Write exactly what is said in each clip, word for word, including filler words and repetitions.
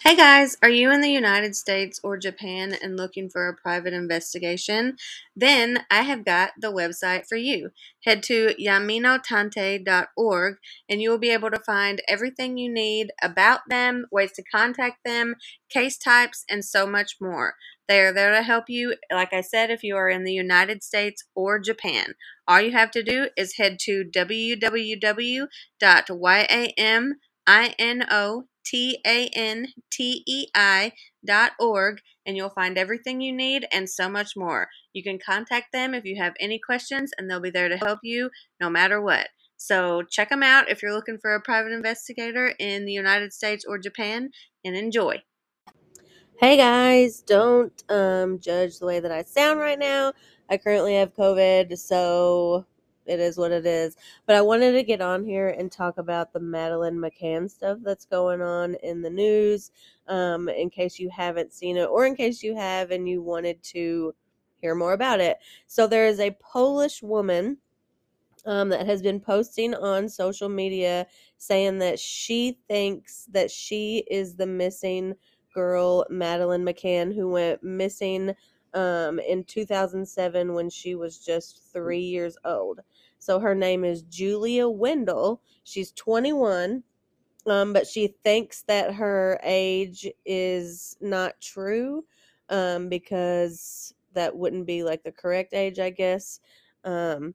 Hey guys, are you in the United States or Japan and looking for a private investigation? Then I have got the website for you. Head to yaminotante dot org and you will be able to find everything you need about them, ways to contact them, case types, and so much more. They are there to help you, like I said, if you are in the United States or Japan. All you have to do is head to w w w dot yamino T A N T E I dot org, and you'll find everything you need and so much more. You can contact them if you have any questions, and they'll be there to help you no matter what. So check them out if you're looking for a private investigator in the United States or Japan, and enjoy. Hey guys, don't um, judge the way that I sound right now. I currently have COVID, so it is what it is. But I wanted to get on here and talk about the Madeline McCann stuff that's going on in the news, um, in case you haven't seen it, or in case you have and you wanted to hear more about it. So there is a Polish woman um, that has been posting on social media saying that she thinks that she is the missing girl, Madeline McCann, who went missing um, in two thousand seven when she was just three years old. So her name is Julia Wendell. She's twenty-one, um, but she thinks that her age is not true um, because that wouldn't be like the correct age, I guess. Um,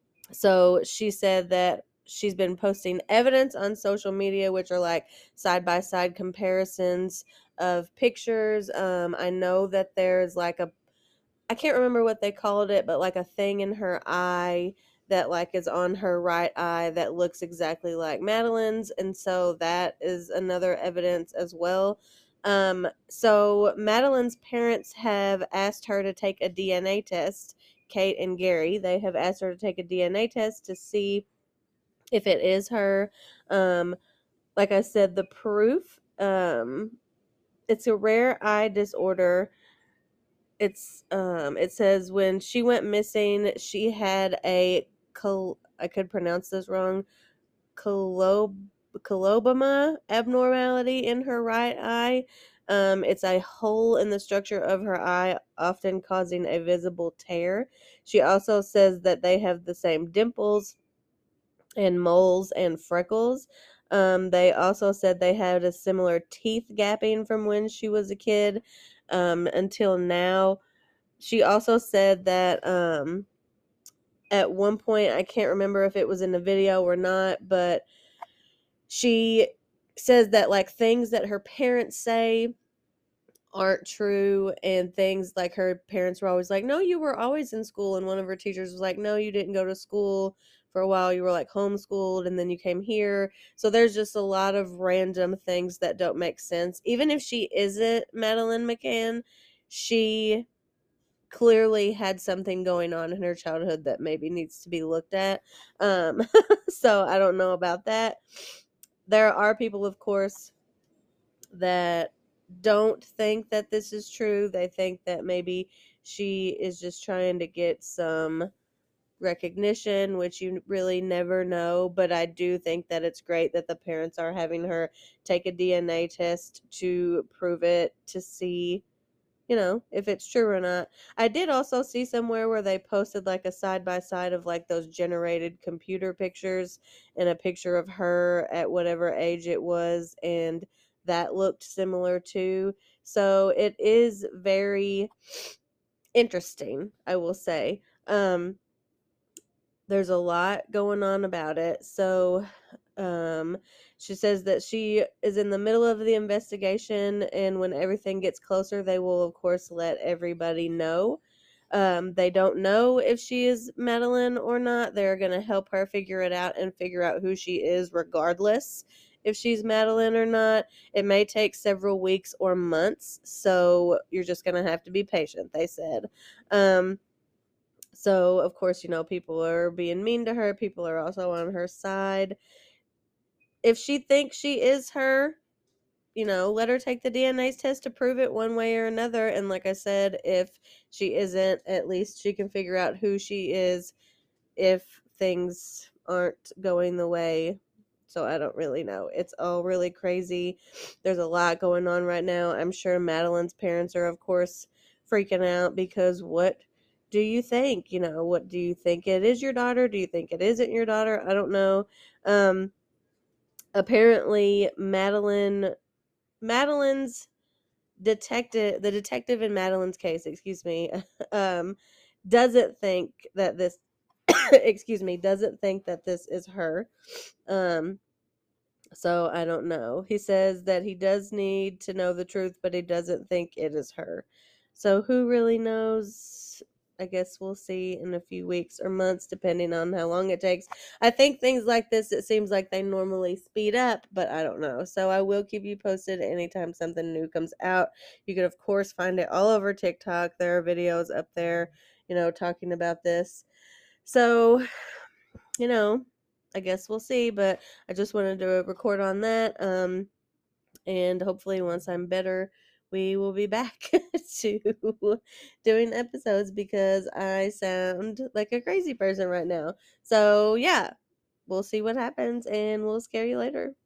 so she said that she's been posting evidence on social media, which are like side by side comparisons of pictures. Um, I know that there's like a, I can't remember what they called it, but like a thing in her eye that like is on her right eye that looks exactly like Madeline's. And so that is another evidence as well. Um, so Madeline's parents have asked her to take a D N A test. Kate and Gary, they have asked her to take a D N A test to see if it is her. Um, like I said, the proof, um, it's a rare eye disorder. It's um it says when she went missing, she had a col- I could pronounce this wrong, colob coloboma abnormality in her right eye. Um, it's a hole in the structure of her eye, often causing a visible tear. She also says that they have the same dimples and moles and freckles. Um, they also said they had a similar teeth gapping from when she was a kid um, until now. She also said that um, at one point, I can't remember if it was in the video or not, but she says that like things that her parents say aren't true, and things like her parents were always like, no, you were always in school, and one of her teachers was like, no, you didn't go to school for a while, you were like homeschooled and then you came here. So there's just a lot of random things that don't make sense. Even if she isn't Madeline McCann, she clearly had something going on in her childhood that maybe needs to be looked at. Um, so I don't know about that. There are people, of course, that don't think that this is true. They think that maybe she is just trying to get some recognition, which you really never know. But I do think that it's great that the parents are having her take a D N A test to prove it, to see, you know, if it's true or not. I did also see somewhere where they posted like a side by side of like those generated computer pictures and a picture of her at whatever age it was, and that looked similar too. So it is very interesting, I will say. Um, there's a lot going on about it. So um, she says that she is in the middle of the investigation, and when everything gets closer, they will, of course, let everybody know. Um, they don't know if she is Madeline or not. They're going to help her figure it out and figure out who she is, regardless if she's Madeline or not. It may take several weeks or months, so you're just going to have to be patient, they said. Um, so, of course, you know, people are being mean to her. People are also on her side. If she thinks she is her, you know, let her take the D N A test to prove it one way or another. And like I said, if she isn't, at least she can figure out who she is if things aren't going the way So I don't really know. It's all really crazy. There's a lot going on right now. I'm sure Madeline's parents are, of course, freaking out because what do you think? You know, what do you think it is your daughter? Do you think it isn't your daughter? I don't know. Um, apparently, Madeline, Madeline's detective, the detective in Madeline's case, excuse me, um, doesn't think that this, excuse me, doesn't think that this is her. Um, so I don't know. He says that he does need to know the truth, but he doesn't think it is her. So who really knows? I guess we'll see in a few weeks or months, depending on how long it takes. I think things like this, it seems like they normally speed up, but I don't know. So I will keep you posted anytime something new comes out. You can, of course, find it all over TikTok. There are videos up there, you know, talking about this. So, you know, I guess we'll see, but I just wanted to record on that. Um, and hopefully, once I'm better, we will be back to doing episodes because I sound like a crazy person right now. So, yeah, we'll see what happens and we'll scare you later.